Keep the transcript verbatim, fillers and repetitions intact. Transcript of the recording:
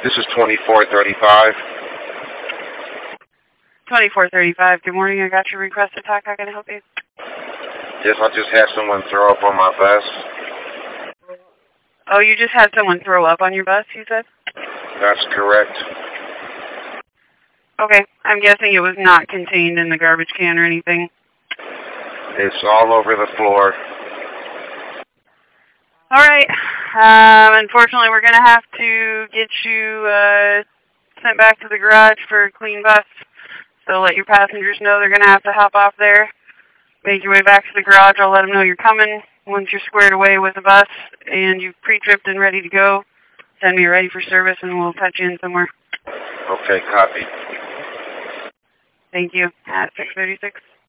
This is twenty-four thirty-five. twenty-four thirty-five. Good morning. I got your request to talk. How can I help you? Yes, I just had someone throw up on my bus. Oh, you just had someone throw up on your bus, you said? That's correct. Okay. I'm guessing it was not contained in the garbage can or anything. It's all over the floor. All right. Um, unfortunately, we're going to have to get you uh, sent back to the garage for a clean bus. So let your passengers know they're going to have to hop off there. Make your way back to the garage. I'll let them know you're coming. Once you're squared away with the bus and you've pre-tripped and ready to go, send me ready for service and we'll touch you in somewhere. Okay, copy. Thank you. At six thirty-six.